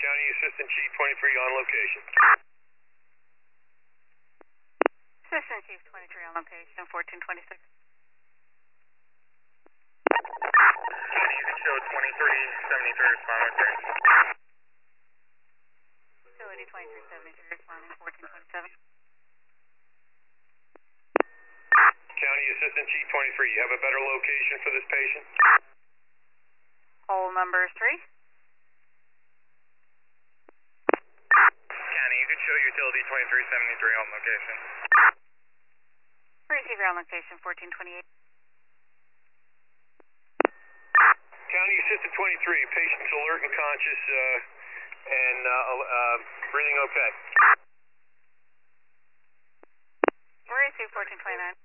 County Assistant Chief 23 on location. Assistant Chief 23 on location, 1426. County, you can show 2373 responding with range. Facility 2373 responding, 1427. County Assistant Chief 23, you have a better location for this patient? Hole number 3. County, you can show utility 2373 on location. Receiver on location, 1428. County Assistant 23, patient's alert and conscious and breathing okay. Receive 1429.